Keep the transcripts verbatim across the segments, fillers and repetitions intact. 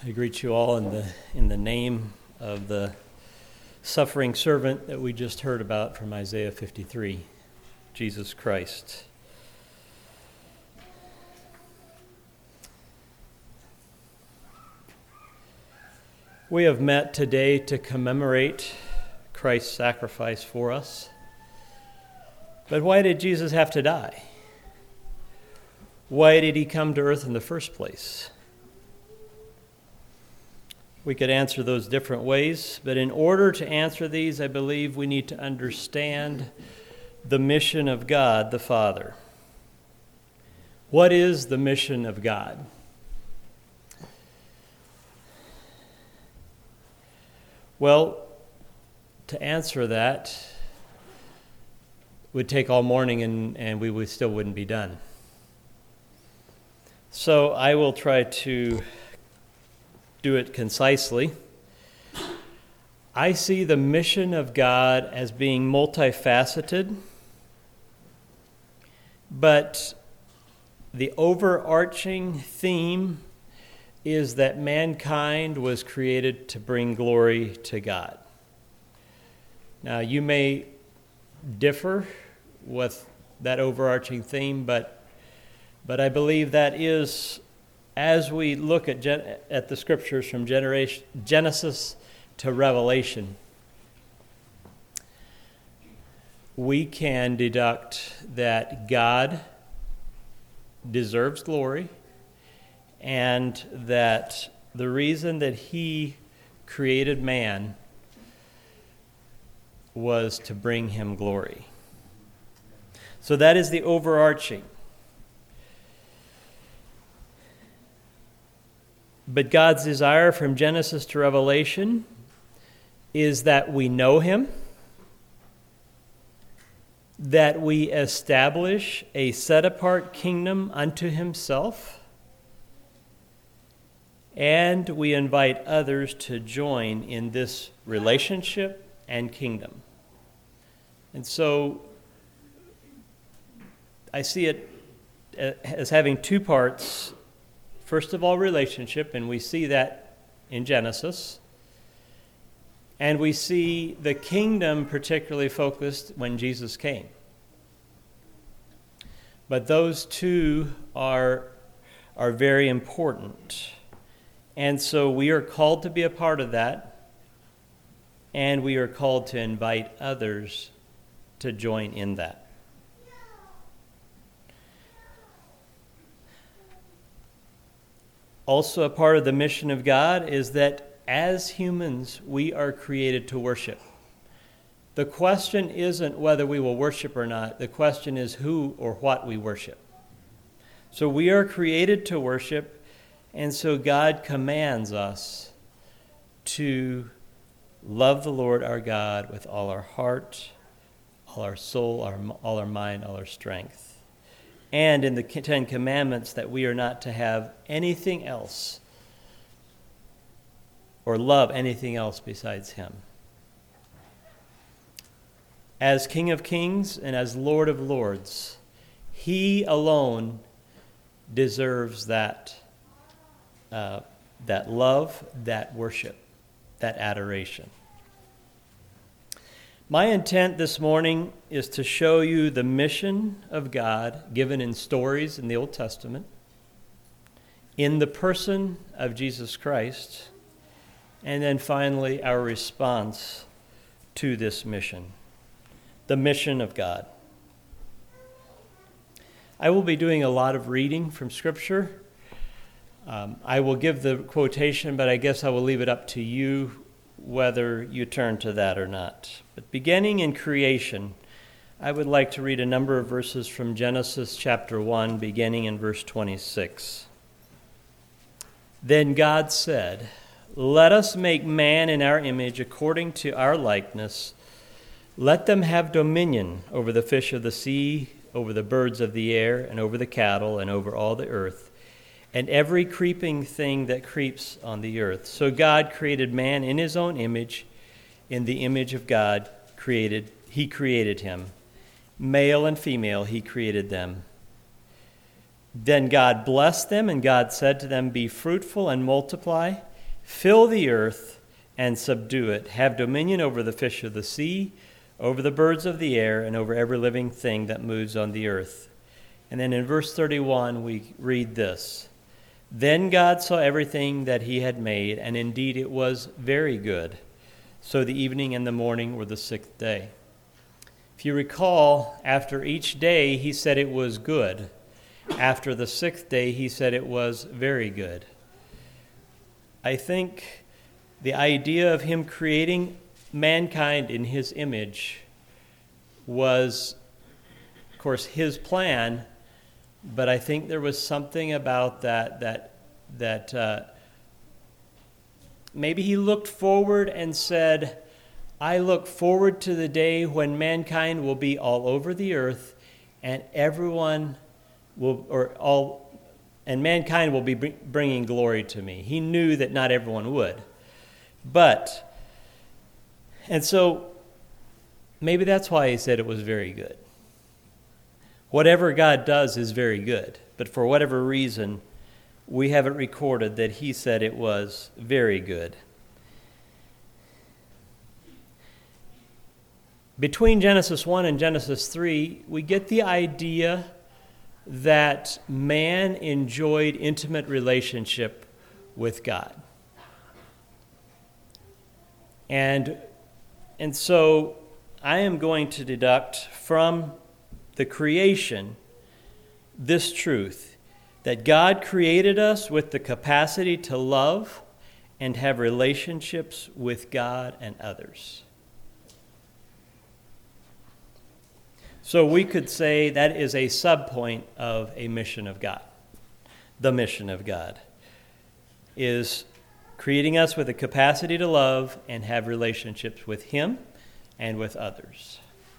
I greet you all in the in the name of the suffering servant that we just heard about from Isaiah fifty-three, Jesus Christ. We have met today to commemorate Christ's sacrifice for us. But why did Jesus have to die? Why did he come to earth in the first place? We could answer those different ways, but in order to answer these, I believe we need to understand the mission of God the Father. What is the mission of God? Well, to answer that would take all morning and, and we would still wouldn't be done. So I will try to do it concisely. I see the mission of God as being multifaceted, but the overarching theme is that mankind was created to bring glory to God. Now, you may differ with that overarching theme, but but I believe that is, as we look at gen- at the scriptures from generation, Genesis to Revelation, we can deduct that God deserves glory, and that the reason that he created man was to bring him glory. So that is the overarching. But God's desire from Genesis to Revelation is that we know him, that we establish a set-apart kingdom unto himself, and we invite others to join in this relationship and kingdom. And so I see it as having two parts. First of all, relationship, and we see that in Genesis. And we see the kingdom particularly focused when Jesus came. But those two are, are very important. And so we are called to be a part of that, and we are called to invite others to join in that. Also, a part of the mission of God is that as humans, we are created to worship. The question isn't whether we will worship or not. The question is who or what we worship. So we are created to worship, and so God commands us to love the Lord our God with all our heart, all our soul, our, all our mind, all our strength. And in the Ten Commandments that we are not to have anything else or love anything else besides him. As King of Kings and as Lord of Lords, he alone deserves that, uh, that love, that worship, that adoration. My intent this morning is to show you the mission of God given in stories in the Old Testament, in the person of Jesus Christ, and then finally our response to this mission, the mission of God. I will be doing a lot of reading from Scripture. Um, I will give the quotation, but I guess I will leave it up to you whether you turn to that or not. But beginning in creation, I would like to read a number of verses from Genesis chapter one, beginning in verse twenty-six. Then God said, "Let us make man in our image according to our likeness. Let them have dominion over the fish of the sea, over the birds of the air, and over the cattle, and over all the earth, and every creeping thing that creeps on the earth." So God created man in his own image. In the image of God created, he created him. Male and female, he created them. Then God blessed them, and God said to them, "Be fruitful and multiply, Fill the earth and subdue it. Have dominion over the fish of the sea, over the birds of the air, and over every living thing that moves on the earth." And then in verse thirty-one, we read this: "Then God saw everything that he had made, and indeed it was very good. So the evening and the morning were the sixth day." If you recall, after each day he said it was good. After the sixth day he said it was very good. I think the idea of him creating mankind in his image was, of course, his plan, but I think there was something about that that that uh, maybe he looked forward and said, "I look forward to the day when mankind will be all over the earth, and everyone will, or all, and mankind will be bringing glory to me." He knew that not everyone would, but, and so maybe that's why he said it was very good. Whatever God does is very good, but for whatever reason, we have it recorded that he said it was very good. Between Genesis one and Genesis three, we get the idea that man enjoyed intimate relationship with God. And, and so I am going to deduct from the creation this truth, that God created us with the capacity to love and have relationships with God and others. So we could say that is a subpoint of a mission of God. The mission of God is creating us with the capacity to love and have relationships with him and with others.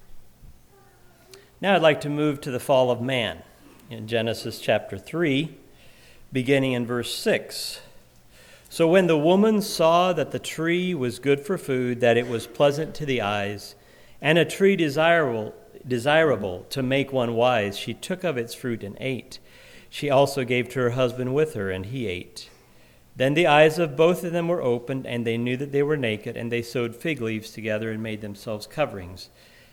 Now I'd like to move to the fall of man in Genesis chapter three, beginning in verse six. "So when the woman saw that the tree was good for food, that it was pleasant to the eyes, and a tree desirable desirable to make one wise, she took of its fruit and ate. She also gave to her husband with her, and he ate. Then the eyes of both of them were opened, and they knew that they were naked, and they sewed fig leaves together and made themselves coverings.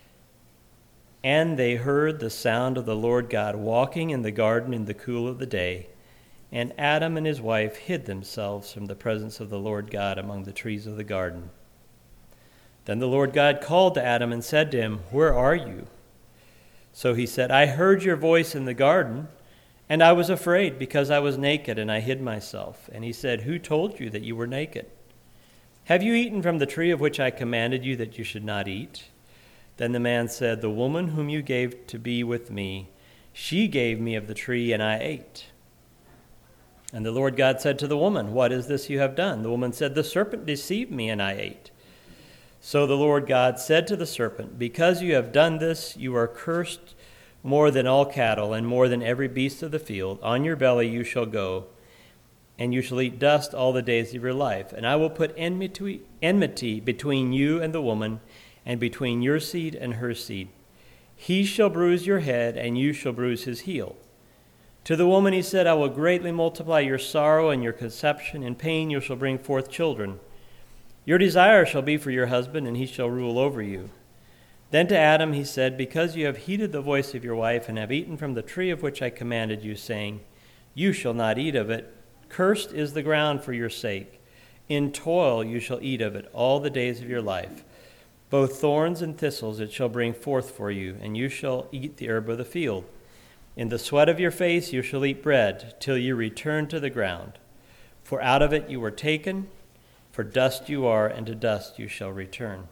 And they heard the sound of the Lord God walking in the garden in the cool of the day. And Adam and his wife hid themselves from the presence of the Lord God among the trees of the garden. Then the Lord God called to Adam and said to him, 'Where are you?' So he said, 'I heard your voice in the garden, and I was afraid because I was naked, and I hid myself.' And he said, 'Who told you that you were naked? Have you eaten from the tree of which I commanded you that you should not eat?' Then the man said, 'The woman whom you gave to be with me, she gave me of the tree, and I ate.' And the Lord God said to the woman, 'What is this you have done?' The woman said, 'The serpent deceived me, and I ate.' So the Lord God said to the serpent, 'Because you have done this, you are cursed more than all cattle and more than every beast of the field. On your belly you shall go, and you shall eat dust all the days of your life. And I will put enmity, enmity between you and the woman, and between your seed and her seed. He shall bruise your head, and you shall bruise his heel.' To the woman he said, 'I will greatly multiply your sorrow and your conception. In pain you shall bring forth children. Your desire shall be for your husband, and he shall rule over you.' Then to Adam he said, 'Because you have heeded the voice of your wife, and have eaten from the tree of which I commanded you, saying, You shall not eat of it, cursed is the ground for your sake. In toil you shall eat of it all the days of your life. Both thorns and thistles it shall bring forth for you, and you shall eat the herb of the field. In the sweat of your face you shall eat bread, till you return to the ground. For out of it you were taken, for dust you are, and to dust you shall return.'"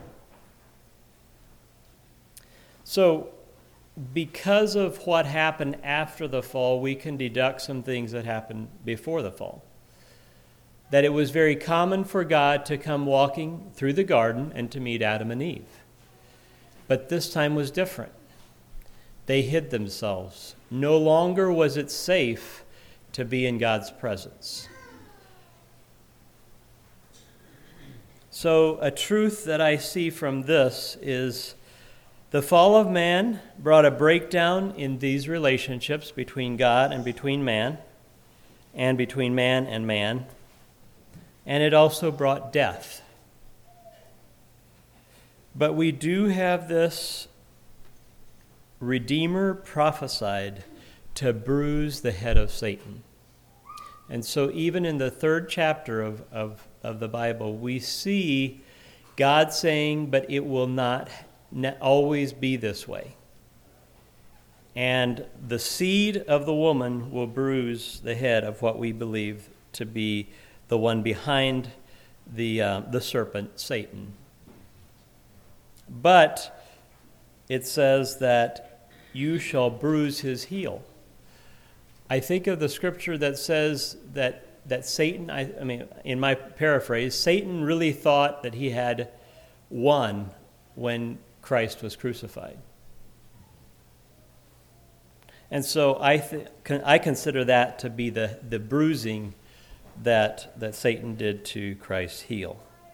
So, because of what happened after the fall, we can deduct some things that happened before the fall. That it was very common for God to come walking through the garden and to meet Adam and Eve. But this time was different. They hid themselves. No longer was it safe to be in God's presence. So a truth that I see from this is the fall of man brought a breakdown in these relationships between God and between man, and between man and man. and it also brought death. But we do have this Redeemer prophesied to bruise the head of Satan. And so even in the third chapter of, of, of the Bible, we see God saying, but it will not always be this way. And the seed of the woman will bruise the head of what we believe to be the one behind the, uh, the serpent, Satan. But it says that you shall bruise his heel. I think of the scripture that says that that Satan, I, I mean, in my paraphrase, Satan really thought that he had won when Christ was crucified. And so I th- I consider that to be the, the bruising that, that Satan did to Christ's heel.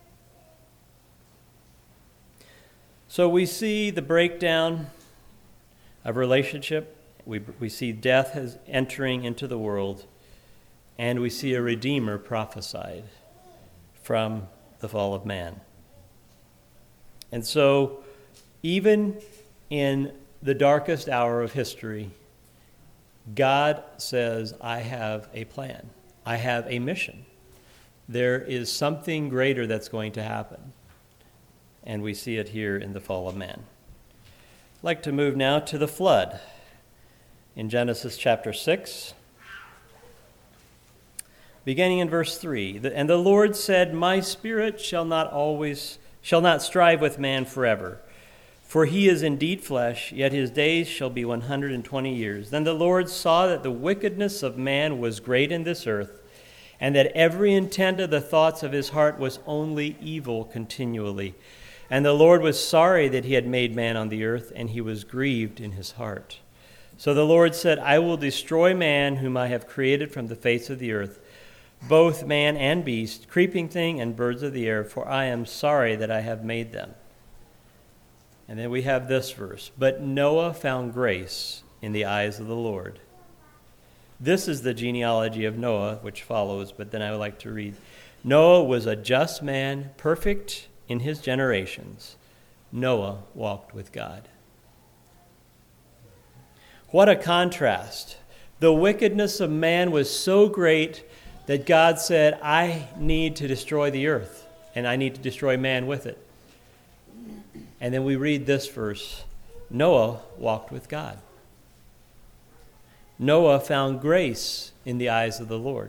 So we see the breakdown of relationship. We, we see death as entering into the world, and we see a Redeemer prophesied from the fall of man. And so even in the darkest hour of history, God says, I have a plan. I have a mission. There is something greater that's going to happen. And we see it here in the fall of man. I'd like to move now to the flood in Genesis chapter six, beginning in verse three. And the Lord said, my spirit shall not always, shall not strive with man forever. For he is indeed flesh, yet his days shall be one hundred and twenty years. Then the Lord saw that the wickedness of man was great in this earth, and that every intent of the thoughts of his heart was only evil continually. And the Lord was sorry that he had made man on the earth, and he was grieved in his heart. So the Lord said, I will destroy man whom I have created from the face of the earth, both man and beast, creeping thing and birds of the air, for I am sorry that I have made them. And then we have this verse, but Noah found grace in the eyes of the Lord. This is the genealogy of Noah, which follows, but then I would like to read. Noah was a just man, perfect in his generations. Noah walked with God. What a contrast. The wickedness of man was so great that God said, I need to destroy the earth, and I need to destroy man with it. And then we read this verse, Noah walked with God. Noah found grace in the eyes of the Lord.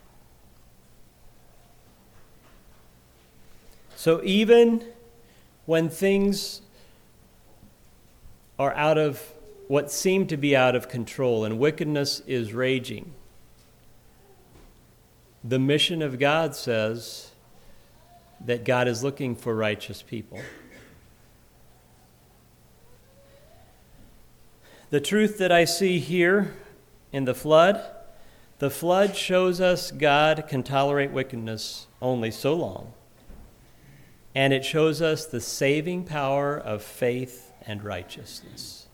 So even when things are out of what seem to be out of control and wickedness is raging, the mission of God says that God is looking for righteous people. The truth that I see here in the flood, the flood shows us God can tolerate wickedness only so long. And it shows us the saving power of faith and righteousness.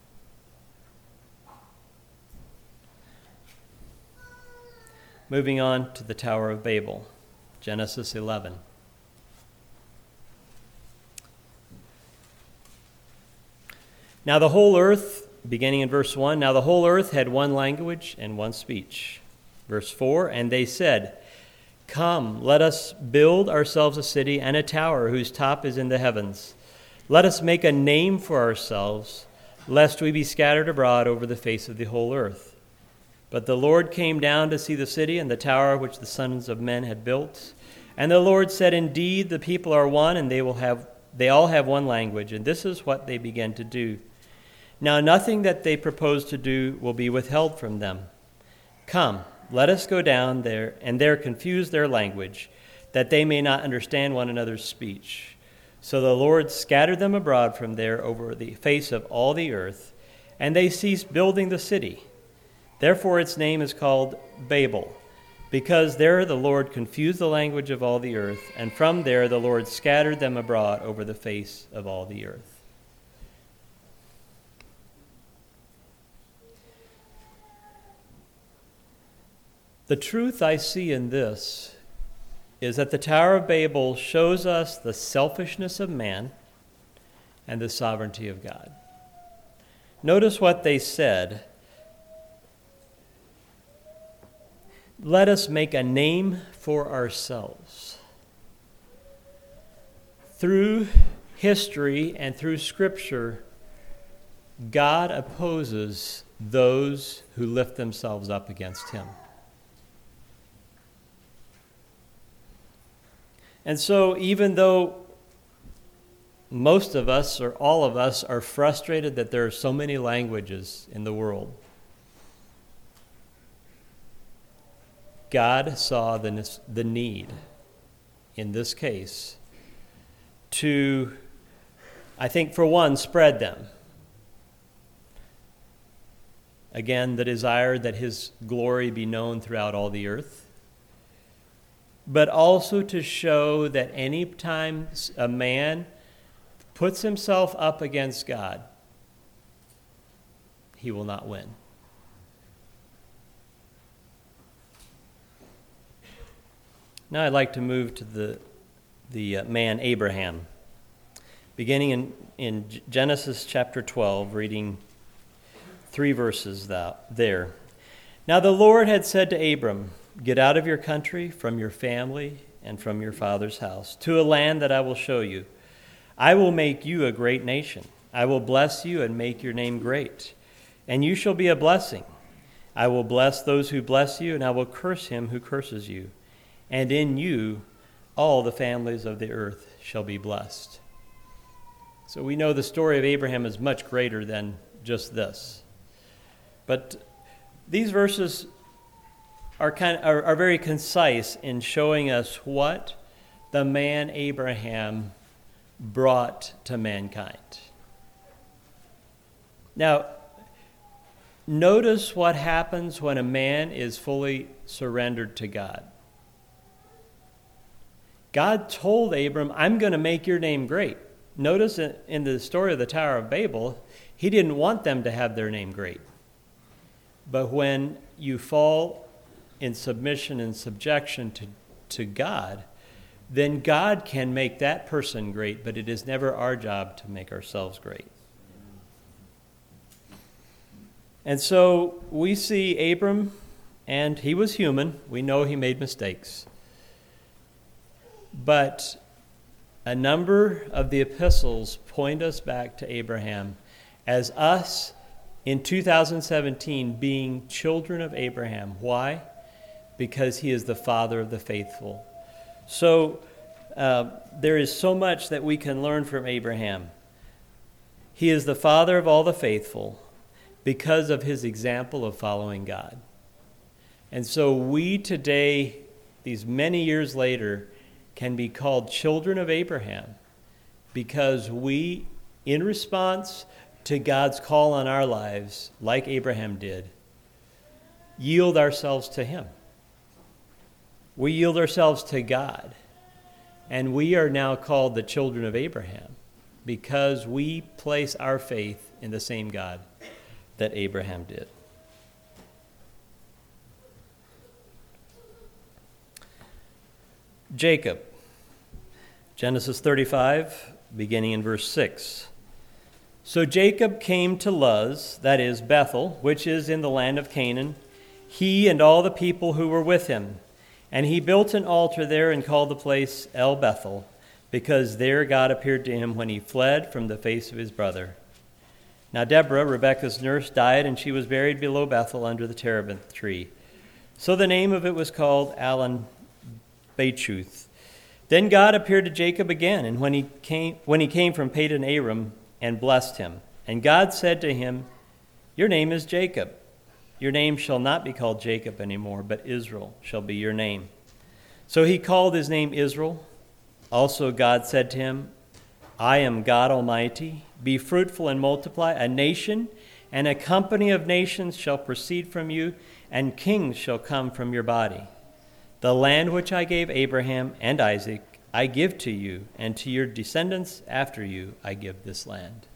Moving on to the Tower of Babel, Genesis eleven. Now the whole earth, beginning in verse one, now the whole earth had one language and one speech. Verse four, and they said, come, let us build ourselves a city and a tower whose top is in the heavens. Let us make a name for ourselves, lest we be scattered abroad over the face of the whole earth. But the Lord came down to see the city and the tower which the sons of men had built. And the Lord said, indeed, the people are one, and they will have they all have one language, and this is what they began to do. Now nothing that they propose to do will be withheld from them. Come, let us go down there and there confuse their language, that they may not understand one another's speech. So the Lord scattered them abroad from there over the face of all the earth, and they ceased building the city. Therefore its name is called Babel, because there the Lord confused the language of all the earth, and from there the Lord scattered them abroad over the face of all the earth. The truth I see in this is that the Tower of Babel shows us the selfishness of man and the sovereignty of God. Notice what they said. Let us make a name for ourselves. Through history and through Scripture, God opposes those who lift themselves up against him. And so even though most of us, or all of us, are frustrated that there are so many languages in the world, God saw the, the need, in this case, to, I think, for one, spread them. Again, the desire that his glory be known throughout all the earth, but also to show that any time a man puts himself up against God, he will not win. Now I'd like to move to the, the uh, man Abraham, beginning in, in Genesis chapter twelve, reading three verses there. Now the Lord had said to Abram, "Get out of your country, from your family, and from your father's house, to a land that I will show you. I will make you a great nation. I will bless you and make your name great, and you shall be a blessing. I will bless those who bless you, and I will curse him who curses you. And in you all the families of the earth shall be blessed." So we know the story of Abraham is much greater than just this. But these verses are kind of, are, are very concise in showing us what the man Abraham brought to mankind. Now, notice what happens when a man is fully surrendered to God. God told Abram, "I'm going to make your name great." Notice in the story of the Tower of Babel, he didn't want them to have their name great. But when you fall in submission and subjection to, to God, then God can make that person great, but it is never our job to make ourselves great. And so we see Abram, and he was human. We know he made mistakes. But a number of the epistles point us back to Abraham as us in two thousand seventeen being children of Abraham. Why? Because he is the father of the faithful. So uh, there is so much that we can learn from Abraham. He is the father of all the faithful because of his example of following God. And so we today, these many years later, can be called children of Abraham because we, in response to God's call on our lives, like Abraham did, yield ourselves to him. We yield ourselves to God, and we are now called the children of Abraham because we place our faith in the same God that Abraham did. Jacob, Genesis thirty-five, beginning in verse six. So Jacob came to Luz, that is Bethel, which is in the land of Canaan, he and all the people who were with him. And he built an altar there and called the place El Bethel, because there God appeared to him when he fled from the face of his brother. Now Deborah, Rebekah's nurse, died, and she was buried below Bethel under the terebinth tree. So the name of it was called Allon Bachuth. Then God appeared to Jacob again, and when he came when he came from Padan Aram, and blessed him. And God said to him, "Your name is Jacob. Your name shall not be called Jacob anymore, but Israel shall be your name." So he called his name Israel. Also God said to him, "I am God Almighty. Be fruitful and multiply. A nation and a company of nations shall proceed from you, and kings shall come from your body. The land which I gave Abraham and Isaac I give to you, and to your descendants after you I give this land."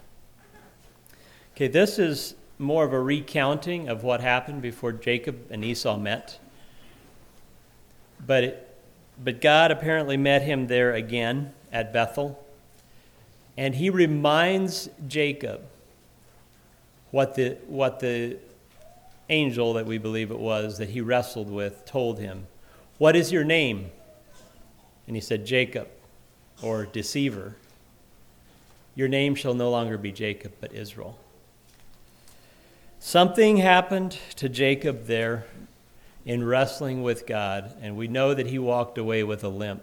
Okay, this is more of a recounting of what happened before Jacob and Esau met. But it, but God apparently met him there again at Bethel, and he reminds Jacob what the what the angel that we believe it was that he wrestled with told him. What is your name? And he said, Jacob, or deceiver. Your name shall no longer be Jacob, but Israel. Something happened to Jacob there in wrestling with God, and we know that he walked away with a limp.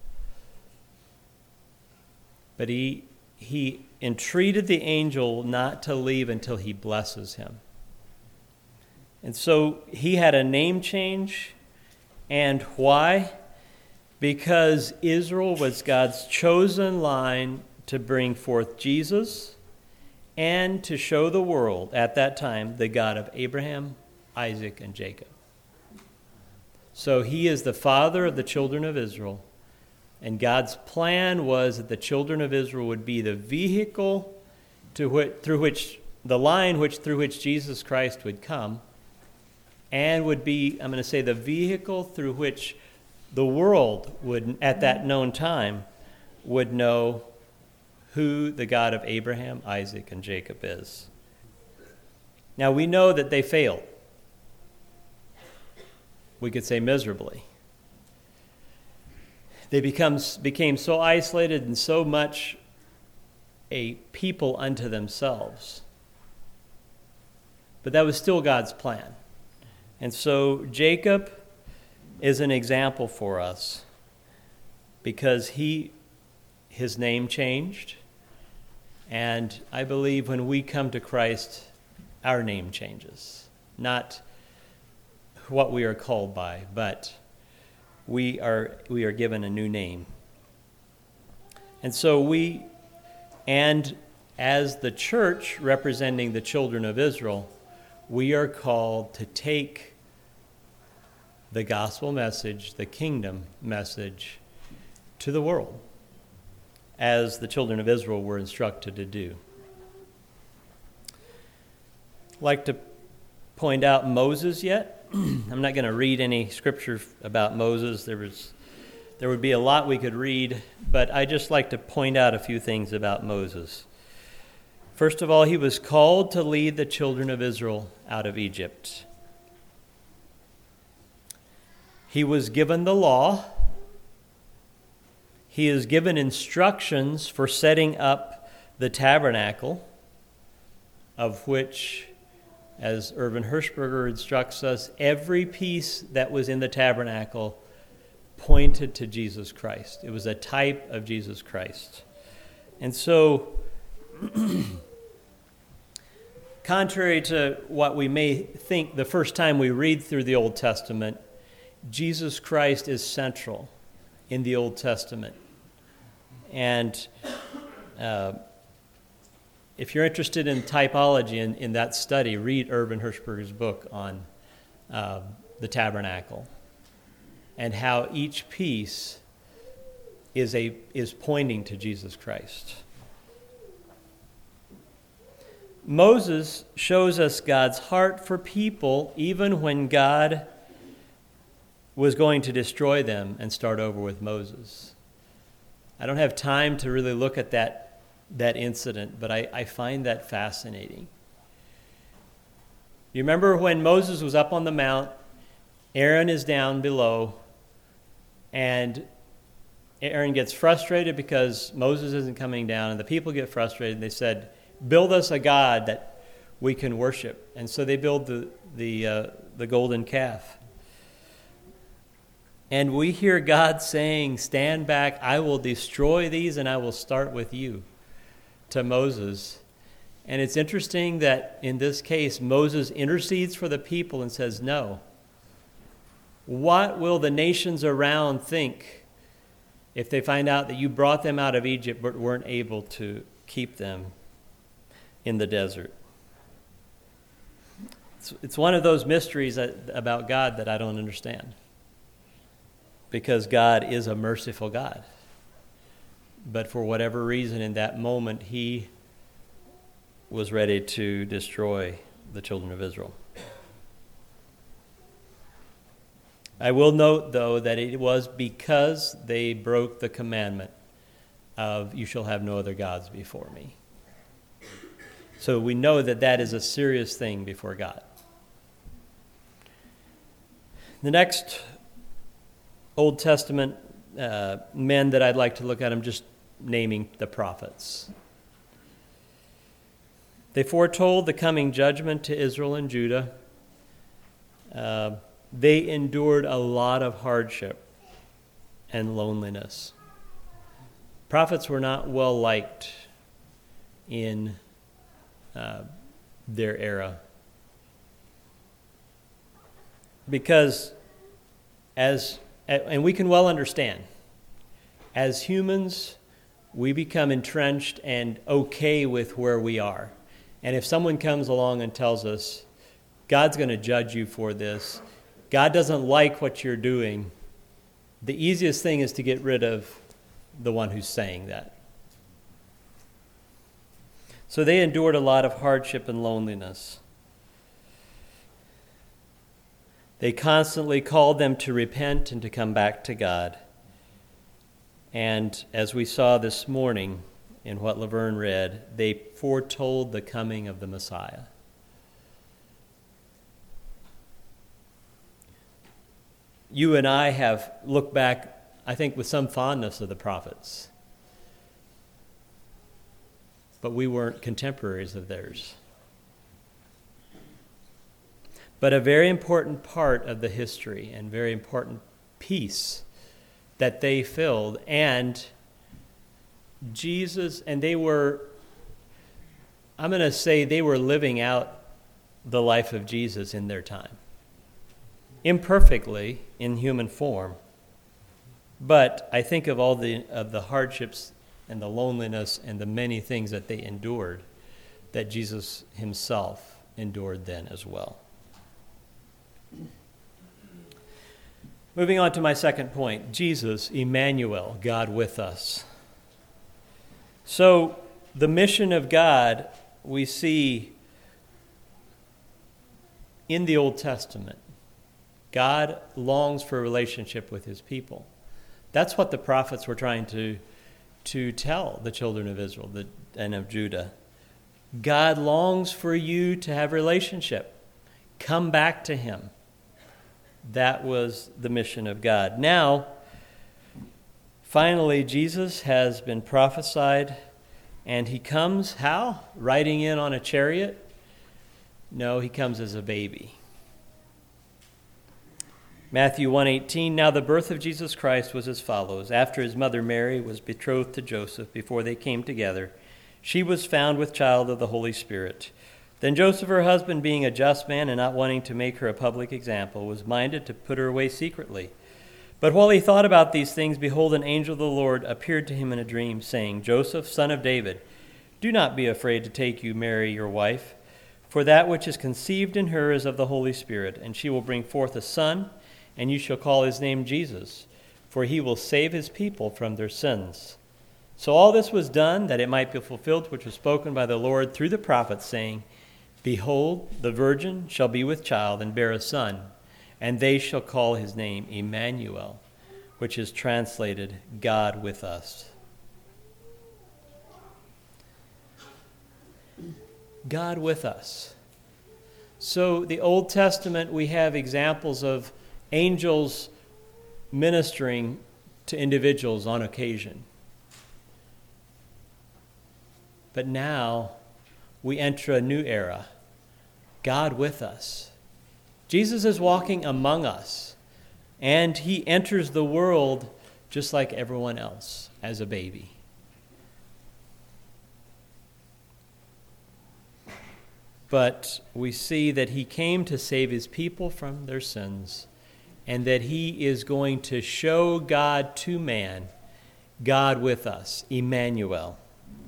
But he he entreated the angel not to leave until he blesses him. And so he had a name change. And why? Because Israel was God's chosen line to bring forth Jesus and to show the world at that time the God of Abraham, Isaac, and Jacob. So he is the father of the children of Israel. And God's plan was that the children of Israel would be the vehicle to which, through which, the line which through which Jesus Christ would come, and would be, I'm going to say, the vehicle through which the world would, at that known time, would know who the God of Abraham, Isaac, and Jacob is. Now, we know that they failed. We could say miserably. They become, became so isolated and so much a people unto themselves. But that was still God's plan. And so Jacob is an example for us because he, his name changed. And I believe when we come to Christ, our name changes. Not what we are called by, but we are we are given a new name. And so we, and as the church representing the children of Israel, we are called to take the gospel message, the kingdom message, to the world, as the children of Israel were instructed to do. I'd like to point out Moses yet. I'm not going to read any scripture about Moses. There was, there would be a lot we could read, but I just like to point out a few things about Moses. First of all, he was called to lead the children of Israel out of Egypt. He was given the law. He is given instructions for setting up the tabernacle, of which, as Irvin Hershberger instructs us, every piece that was in the tabernacle pointed to Jesus Christ. It was a type of Jesus Christ. And so, contrary to what we may think the first time we read through the Old Testament, Jesus Christ is central in the Old Testament. And uh, if you're interested in typology in, in that study, read Irvin Hershberger's book on uh, the tabernacle and how each piece is a is pointing to Jesus Christ. Moses shows us God's heart for people even when God was going to destroy them and start over with Moses. I don't have time to really look at that that incident, but I, I find that fascinating. You remember when Moses was up on the mount, Aaron is down below, and Aaron gets frustrated because Moses isn't coming down, and the people get frustrated. They said, build us a god that we can worship. And so they build the, the, uh, the golden calf. And we hear God saying, stand back, I will destroy these and I will start with you, to Moses. And it's interesting that in this case, Moses intercedes for the people and says, no. What will the nations around think if they find out that you brought them out of Egypt but weren't able to keep them in the desert? It's, it's one of those mysteries that, about God that I don't understand. Because God is a merciful God. But for whatever reason, in that moment, he was ready to destroy the children of Israel. I will note, though, that it was because they broke the commandment of you shall have no other gods before me. So we know that that is a serious thing before God. The next Old Testament uh, men that I'd like to look at, I'm just naming the prophets. They foretold the coming judgment to Israel and Judah. Uh, they endured a lot of hardship and loneliness. Prophets were not well liked in uh, their era, because as and we can well understand, as humans, we become entrenched and okay with where we are. And if someone comes along and tells us, God's going to judge you for this, God doesn't like what you're doing, the easiest thing is to get rid of the one who's saying that. So they endured a lot of hardship and loneliness. They constantly called them to repent and to come back to God. And as we saw this morning in what Laverne read, they foretold the coming of the Messiah. You and I have looked back, I think, with some fondness of the prophets. But we weren't contemporaries of theirs. But a very important part of the history and very important piece that they filled, and Jesus, and they were, I'm going to say they were living out the life of Jesus in their time. Imperfectly, in human form. But I think of all the of the hardships and the loneliness and the many things that they endured, that Jesus himself endured then as well. Moving on to my second point, Jesus, Emmanuel, God with us. So the mission of God we see in the Old Testament. God longs for a relationship with his people. That's what the prophets were trying to, to tell the children of Israel and of Judah. God longs for you to have a relationship. Come back to him. That was the mission of God. Now, finally, Jesus has been prophesied, and he comes how? Riding in on a chariot? No, he comes as a baby. Matthew one eighteen, now the birth of Jesus Christ was as follows. After his mother Mary was betrothed to Joseph, before they came together, she was found with child of the Holy Spirit. Then Joseph, her husband, being a just man and not wanting to make her a public example, was minded to put her away secretly. But while he thought about these things, behold, an angel of the Lord appeared to him in a dream, saying, Joseph, son of David, do not be afraid to take you Mary, your wife, for that which is conceived in her is of the Holy Spirit, and she will bring forth a son, and you shall call his name Jesus, for he will save his people from their sins. So all this was done that it might be fulfilled which was spoken by the Lord through the prophet, saying, Behold, the virgin shall be with child and bear a son, and they shall call his name Emmanuel, which is translated God with us. God with us. So the Old Testament, we have examples of angels ministering to individuals on occasion. But now we enter a new era. God with us. Jesus is walking among us, and he enters the world just like everyone else as a baby. But we see that he came to save his people from their sins, and that he is going to show God to man, God with us, Emmanuel.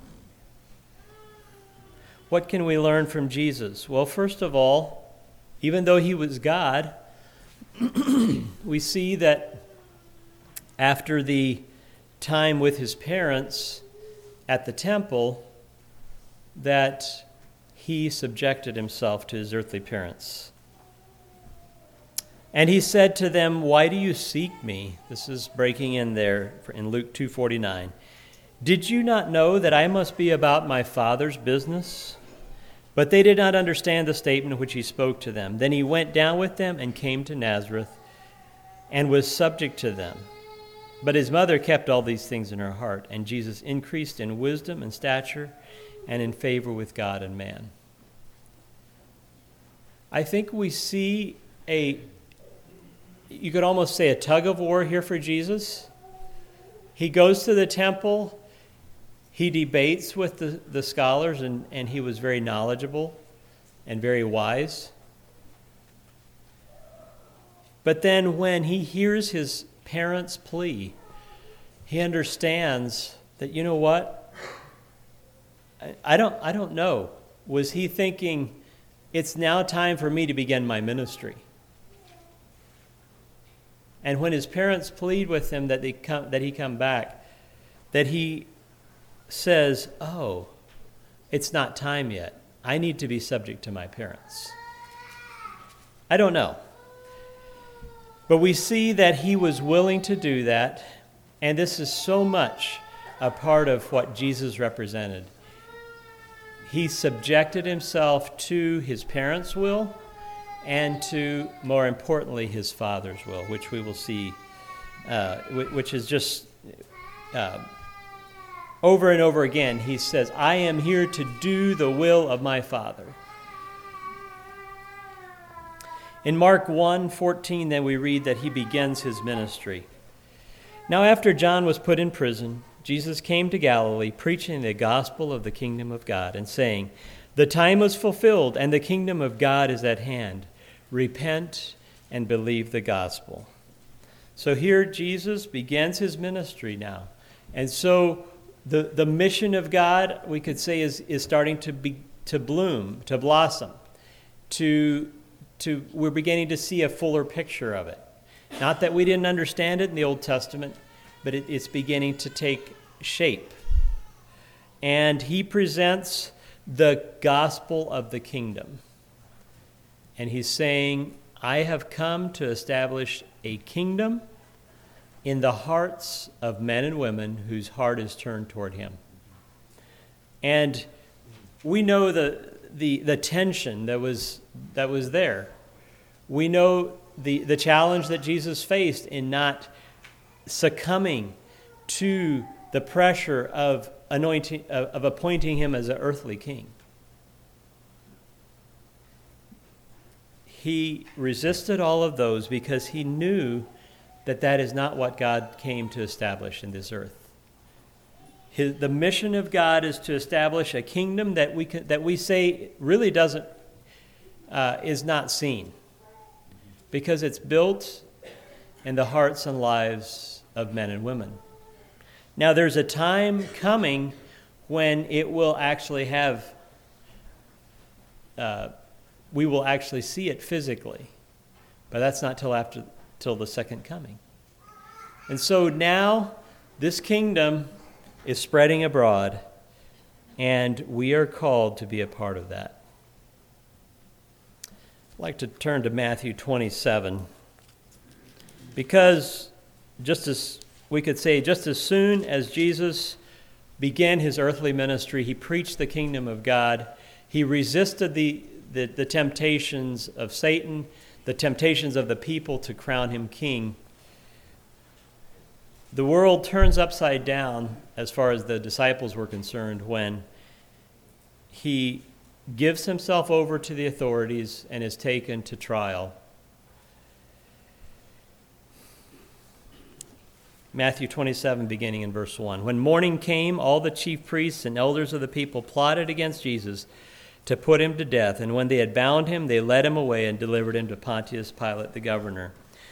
What can we learn from Jesus? Well, first of all, even though he was God, we see that after the time with his parents at the temple, that he subjected himself to his earthly parents. And he said to them, "Why do you seek me?" This is breaking in there in Luke two forty-nine. "Did you not know that I must be about my Father's business?" But they did not understand the statement which he spoke to them. Then he went down with them and came to Nazareth and was subject to them. But his mother kept all these things in her heart, and Jesus increased in wisdom and stature and in favor with God and man. I think we see a, you could almost say a tug of war here for Jesus. He goes to the temple, he debates with the, the scholars, and, and he was very knowledgeable and very wise. But then when he hears his parents' plea, he understands that, you know what? I, I don't I don't know. Was he thinking, it's now time for me to begin my ministry? And when his parents plead with him that they come that he come back, that he says, "Oh, it's not time yet. I need to be subject to my parents." I don't know. But we see that he was willing to do that, and this is so much a part of what Jesus represented. He subjected himself to his parents' will and to, more importantly, his Father's will, which we will see, uh, which is just uh, over and over again. He says, "I am here to do the will of my Father." In Mark one fourteen, then we read that he begins his ministry. "Now after John was put in prison, Jesus came to Galilee, preaching the gospel of the kingdom of God, and saying, 'The time is fulfilled, and the kingdom of God is at hand. Repent and believe the gospel.'" So here Jesus begins his ministry now. And so the, the mission of God, we could say, is, is starting to be to bloom, to blossom, to To, we're beginning to see a fuller picture of it. Not that we didn't understand it in the Old Testament, but it, it's beginning to take shape. And he presents the gospel of the kingdom. And he's saying, "I have come to establish a kingdom in the hearts of men and women whose heart is turned toward him." And we know the the, the tension that was that was there. We know the, the challenge that Jesus faced in not succumbing to the pressure of anointing of, of appointing him as an earthly king. He resisted all of those because he knew that that is not what God came to establish in this earth. His, the mission of God is to establish a kingdom that we can, that we say really doesn't uh, is not seen, because it's built in the hearts and lives of men and women. Now, there's a time coming when it will actually have. Uh, we will actually see it physically, but that's not till after till the second coming. And so now, this kingdom is spreading abroad, and we are called to be a part of that. I'd like to turn to Matthew twenty-seven, because just as we could say, just as soon as Jesus began his earthly ministry, he preached the kingdom of God. He resisted the, the, the temptations of Satan, the temptations of the people to crown him king. The world turns upside down as far as the disciples were concerned when he gives himself over to the authorities and is taken to trial. Matthew twenty-seven, beginning in verse one. "When morning came, all the chief priests and elders of the people plotted against Jesus to put him to death. And when they had bound him, they led him away and delivered him to Pontius Pilate, the governor."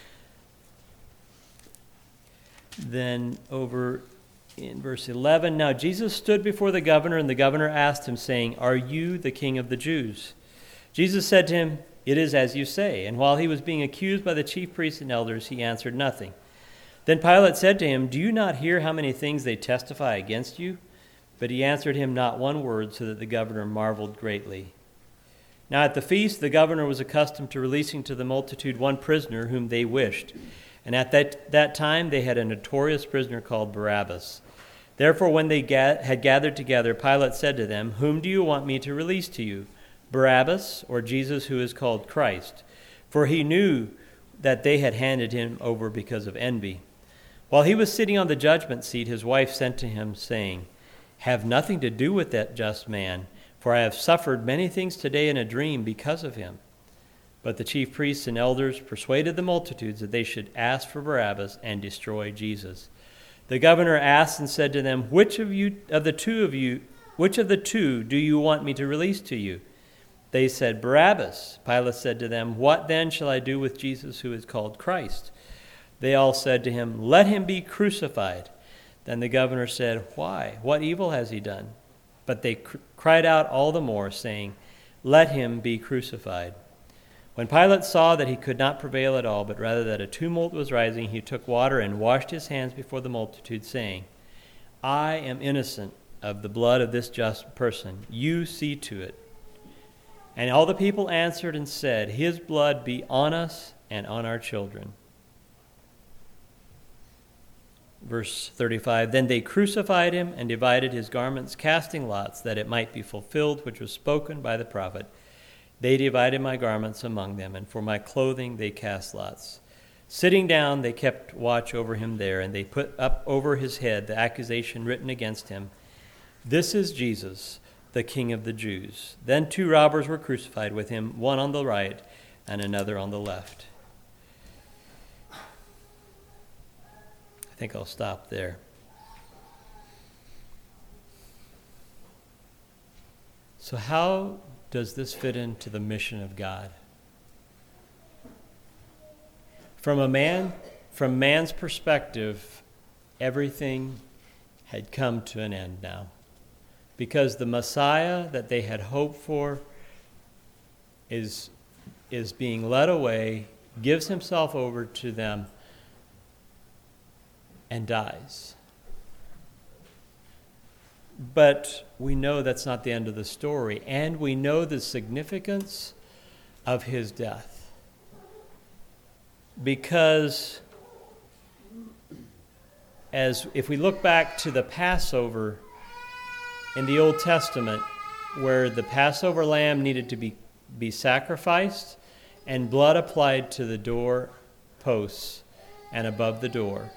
Then over in verse eleven, "Now Jesus stood before the governor, and the governor asked him, saying, 'Are you the king of the Jews?' Jesus said to him, 'It is as you say.' And while he was being accused by the chief priests and elders, he answered nothing. Then Pilate said to him, 'Do you not hear how many things they testify against you?' But he answered him not one word, so that the governor marveled greatly. Now at the feast, the governor was accustomed to releasing to the multitude one prisoner whom they wished. And at that, that time they had a notorious prisoner called Barabbas. Therefore, when they ga- had gathered together, Pilate said to them, "Whom do you want me to release to you, Barabbas or Jesus who is called Christ?" For he knew that they had handed him over because of envy. While he was sitting on the judgment seat, his wife sent to him, saying, "Have nothing to do with that just man, for I have suffered many things today in a dream because of him." But the chief priests and elders persuaded the multitudes that they should ask for Barabbas and destroy Jesus. The governor asked and said to them, "Which of you of the two of you, which of the two do you want me to release to you?" They said, "Barabbas." Pilate said to them, "What then shall I do with Jesus who is called Christ?" They all said to him, "Let him be crucified." Then the governor said, "Why? What evil has he done?" But they cr- cried out all the more, saying, "Let him be crucified." When Pilate saw that he could not prevail at all, but rather that a tumult was rising, he took water and washed his hands before the multitude, saying, "I am innocent of the blood of this just person. You see to it." And all the people answered and said, "His blood be on us and on our children." Verse thirty-five, "Then they crucified him and divided his garments, casting lots, that it might be fulfilled which was spoken by the prophet. They divided my garments among them, and for my clothing they cast lots. Sitting down, they kept watch over him there, and they put up over his head the accusation written against him, 'This is Jesus, the King of the Jews.' Then two robbers were crucified with him, one on the right and another on the left." I think I'll stop there. So how does this fit into the mission of God? From a man, from man's perspective, everything had come to an end now. Because the Messiah that they had hoped for is, is being led away, gives himself over to them, and dies. But we know that's not the end of the story, and we know the significance of his death. Because as if we look back to the Passover in the Old Testament, where the Passover lamb needed to be, be sacrificed and blood applied to the door posts and above the door,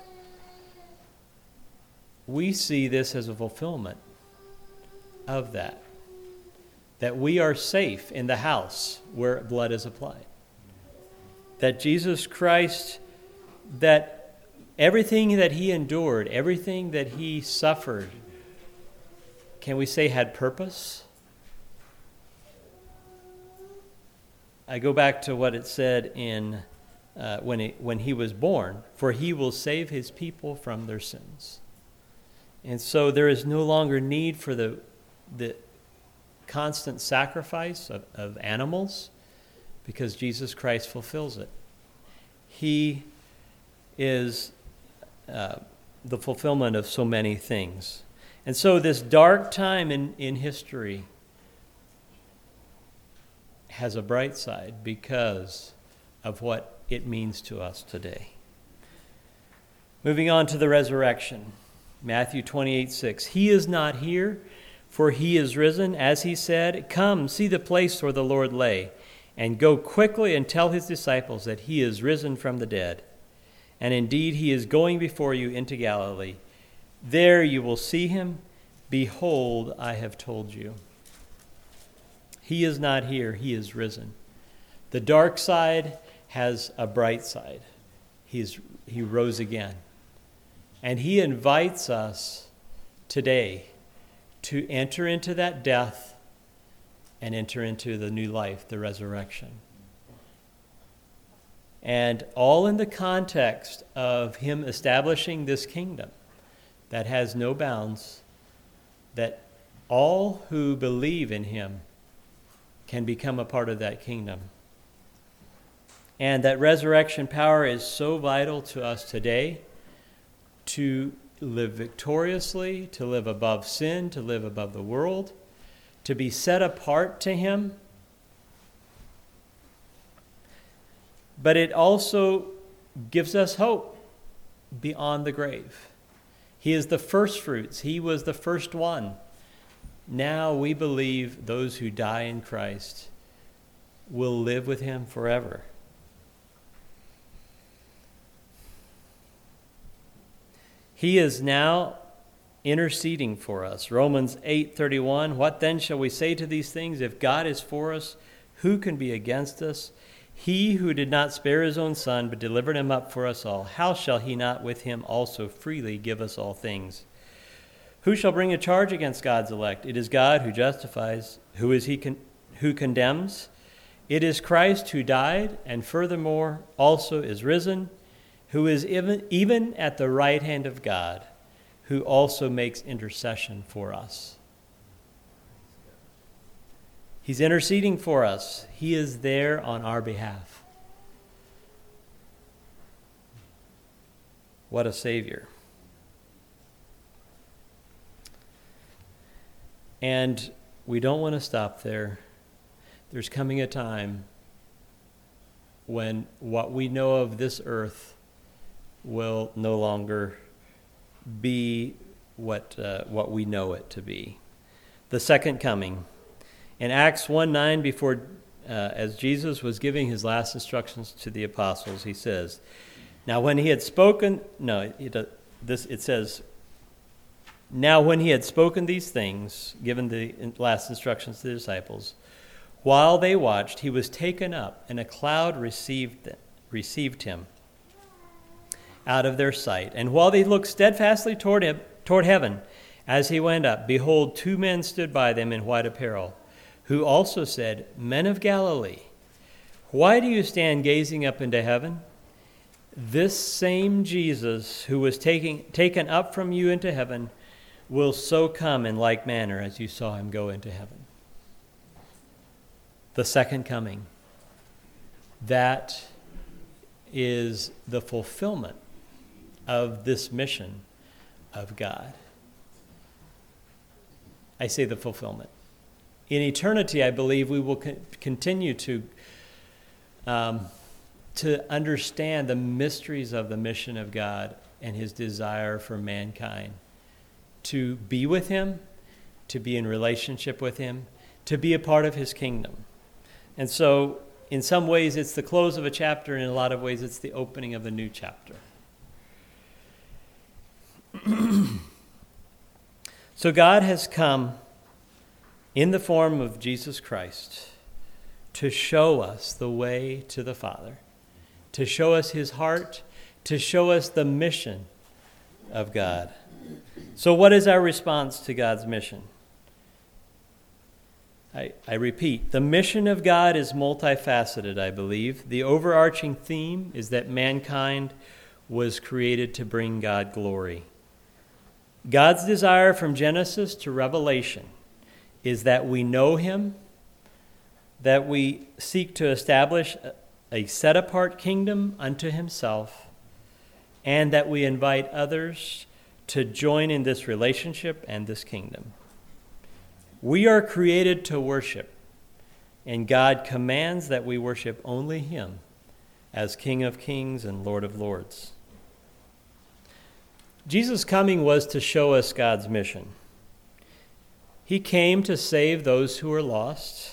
we see this as a fulfillment of that. That we are safe in the house where blood is applied. That Jesus Christ, that everything that he endured, everything that he suffered, can we say had purpose? I go back to what it said in uh, when, it, when he was born, "For he will save his people from their sins." And so there is no longer need for the the constant sacrifice of, of animals, because Jesus Christ fulfills it. He is uh, the fulfillment of so many things. And so this dark time in, in history has a bright side because of what it means to us today. Moving on to the resurrection. Matthew twenty-eight six. "He is not here, for he is risen, as he said. Come, see the place where the Lord lay, and go quickly and tell his disciples that he is risen from the dead. And indeed he is going before you into Galilee. There you will see him. Behold, I have told you." He is not here, he is risen. The dark side has a bright side. He's, he rose again. And he invites us today to enter into that death and enter into the new life, the resurrection. And all in the context of him establishing this kingdom that has no bounds, that all who believe in him can become a part of that kingdom. And that resurrection power is so vital to us today to live victoriously, to live above sin, to live above the world, to be set apart to him, but it also gives us hope beyond the grave. He is the first fruits. He was the first one. Now we believe those who die in Christ will live with him forever. He is now interceding for us. Romans eight thirty-one, what then shall we say to these things? If God is for us, who can be against us? He who did not spare his own son, but delivered him up for us all, how shall he not with him also freely give us all things? Who shall bring a charge against God's elect? It is God who justifies. Who is he con- who condemns? It is Christ who died, and furthermore also is risen, who is even, even at the right hand of God, who also makes intercession for us. He's interceding for us. He is there on our behalf. What a Savior. And we don't want to stop there. There's coming a time when what we know of this earth will no longer be what uh, what we know it to be. The second coming. In Acts one nine, before uh, as Jesus was giving his last instructions to the apostles, he says, "Now when he had spoken," no, it, uh, this it says, "Now when he had spoken these things, given the last instructions to the disciples, while they watched, he was taken up, and a cloud received them, received him out of their sight. And while they looked steadfastly toward him, toward heaven, as he went up, behold, two men stood by them in white apparel, who also said, 'Men of Galilee, why do you stand gazing up into heaven? This same Jesus who was taking, taken up from you into heaven will so come in like manner as you saw him go into heaven.'" The second coming. That is the fulfillment of this mission of God. I say the fulfillment. In eternity, I believe we will con- continue to um, to understand the mysteries of the mission of God and his desire for mankind to be with him, to be in relationship with him, to be a part of his kingdom. And so, in some ways, it's the close of a chapter, and in a lot of ways, it's the opening of a new chapter. So God has come in the form of Jesus Christ to show us the way to the Father, to show us his heart, to show us the mission of God. So what is our response to God's mission? I, I repeat, the mission of God is multifaceted, I believe. The overarching theme is that mankind was created to bring God glory. God's desire from Genesis to Revelation is that we know him, that we seek to establish a set-apart kingdom unto himself, and that we invite others to join in this relationship and this kingdom. We are created to worship, and God commands that we worship only him as King of Kings and Lord of Lords. Jesus' coming was to show us God's mission. He came to save those who are lost.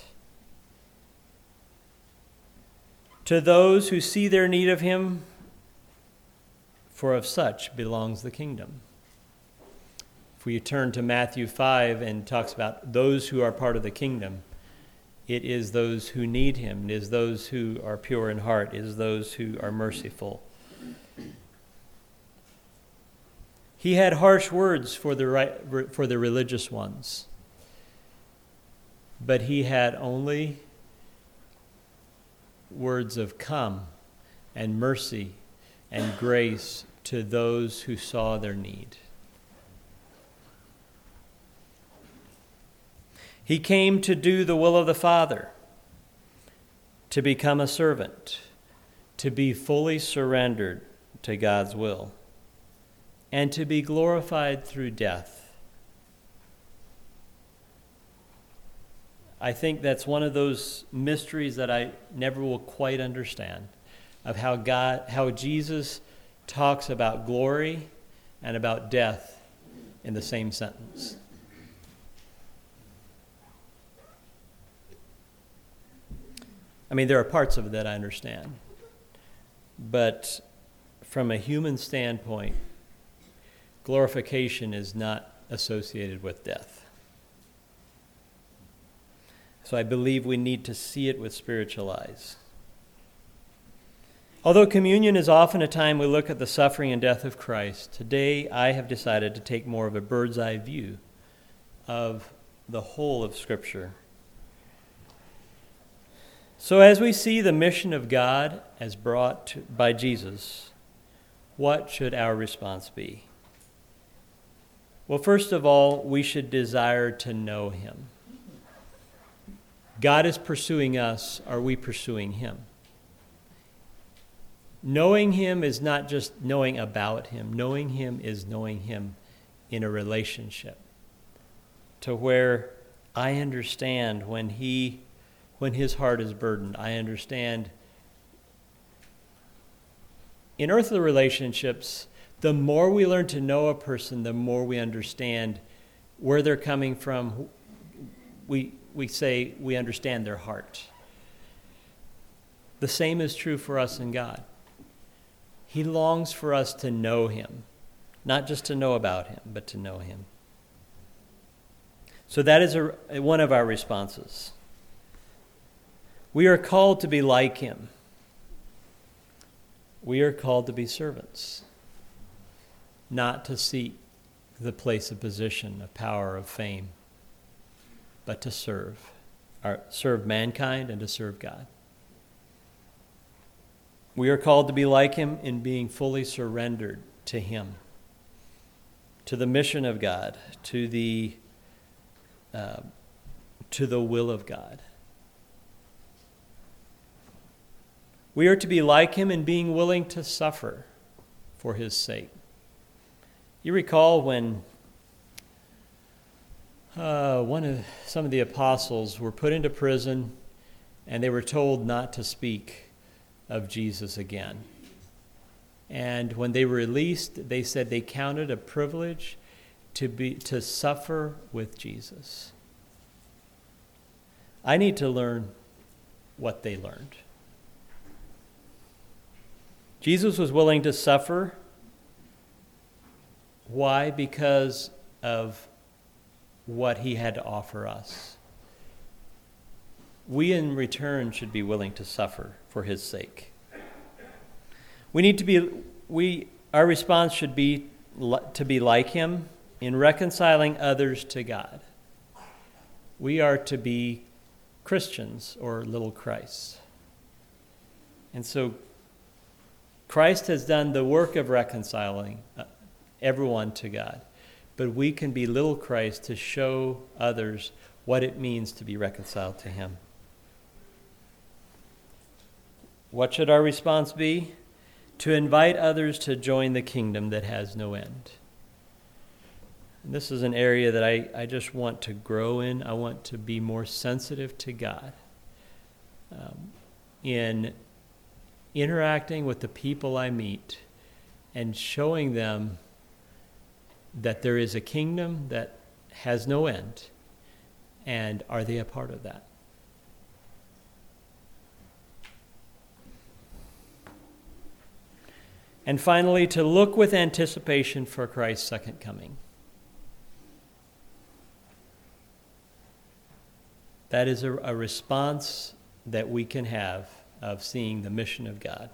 To those who see their need of him, for of such belongs the kingdom. If we turn to Matthew five and talks about those who are part of the kingdom, it is those who need him. It is those who are pure in heart. It is those who are merciful. He had harsh words for the right, for the religious ones, but he had only words of come and mercy and grace to those who saw their need. He came to do the will of the Father, to become a servant, to be fully surrendered to God's will, and to be glorified through death. I think that's one of those mysteries that I never will quite understand. of how God, how Jesus talks about glory and about death in the same sentence. I mean, there are parts of it that I understand, but from a human standpoint, glorification is not associated with death. So I believe we need to see it with spiritual eyes. Although communion is often a time we look at the suffering and death of Christ, today I have decided to take more of a bird's eye view of the whole of Scripture. So as we see the mission of God as brought to, by Jesus, what should our response be? Well, first of all, we should desire to know him. God is pursuing us. Are we pursuing him? Knowing him is not just knowing about him. Knowing him is knowing him in a relationship to where I understand when he, when his heart is burdened. I understand in earthly relationships, the more we learn to know a person, the more we understand where they're coming from. We, we say we understand their heart. The same is true for us in God. He longs for us to know him, not just to know about him, but to know him. So that is a, one of our responses. We are called to be like him. We are called to be servants, not to seek the place of position, of power, of fame, but to serve, or serve mankind and to serve God. We are called to be like him in being fully surrendered to him, to the mission of God, to the uh, to the will of God. We are to be like him in being willing to suffer for his sake. You recall when uh, one of some of the apostles were put into prison and they were told not to speak of Jesus again. And when they were released, they said they counted a privilege to be to suffer with Jesus. I need to learn what they learned. Jesus was willing to suffer. Why? Because of what he had to offer us. We in return should be willing to suffer for his sake. We need to be, we, our response should be to be like him in reconciling others to God. We are to be Christians or little Christs. And so Christ has done the work of reconciling everyone to God, but we can be little Christ to show others what it means to be reconciled to him. What should our response be? To invite others to join the kingdom that has no end. And this is an area that I, I just want to grow in. I want to be more sensitive to God um, in interacting with the people I meet and showing them that there is a kingdom that has no end. And are they a part of that? And finally, to look with anticipation for Christ's second coming. That is a, a response that we can have of seeing the mission of God.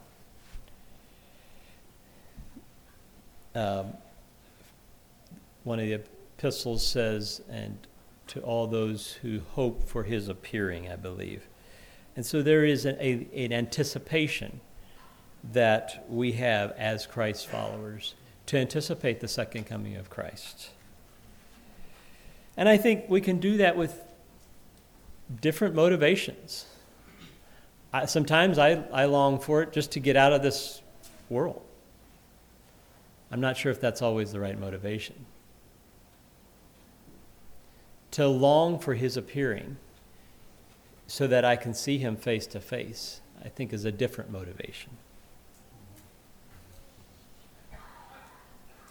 Um, one of the epistles says, and to all those who hope for his appearing, I believe. And so there is an, a, an anticipation that we have as Christ followers to anticipate the second coming of Christ. And I think we can do that with different motivations. I, sometimes I, I long for it just to get out of this world. I'm not sure if that's always the right motivation. To long for his appearing so that I can see him face to face, I think is a different motivation.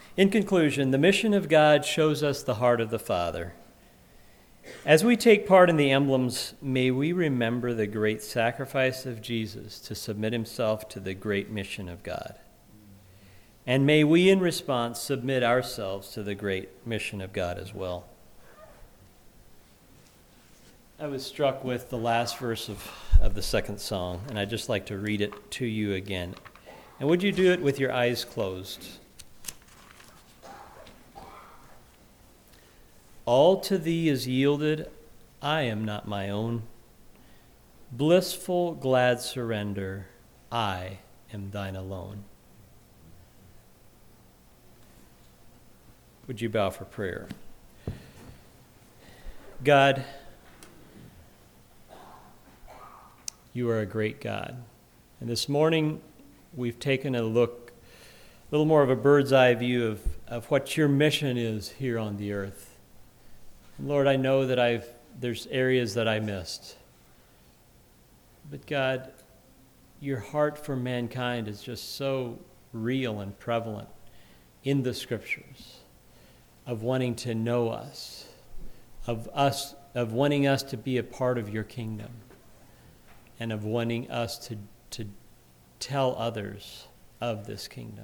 In conclusion, the mission of God shows us the heart of the Father. As we take part in the emblems, may we remember the great sacrifice of Jesus to submit himself to the great mission of God. And may we, in response, submit ourselves to the great mission of God as well. I was struck with the last verse of, of the second song, and I'd just like to read it to you again. And would you do it with your eyes closed? All to thee is yielded, I am not my own. Blissful, glad surrender, I am thine alone. Would you bow for prayer? God, you are a great God. And this morning, we've taken a look, a little more of a bird's eye view of, of what your mission is here on the earth. Lord, I know that I've there's areas that I missed. But God, your heart for mankind is just so real and prevalent in the Scriptures, of wanting to know us, of us, of wanting us to be a part of your kingdom, and of wanting us to, to tell others of this kingdom.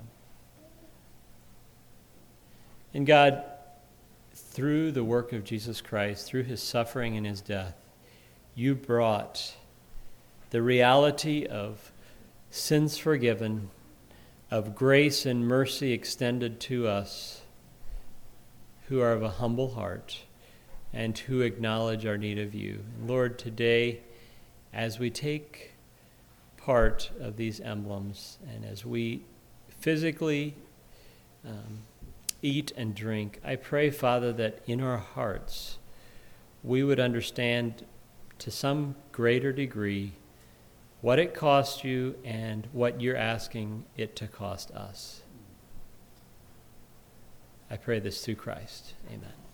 And God, through the work of Jesus Christ, through his suffering and his death, you brought the reality of sins forgiven, of grace and mercy extended to us who are of a humble heart and who acknowledge our need of you. And Lord, today, as we take part of these emblems and as we physically um, eat and drink, I pray, Father, that in our hearts we would understand to some greater degree what it cost you and what you're asking it to cost us. I pray this through Christ. Amen.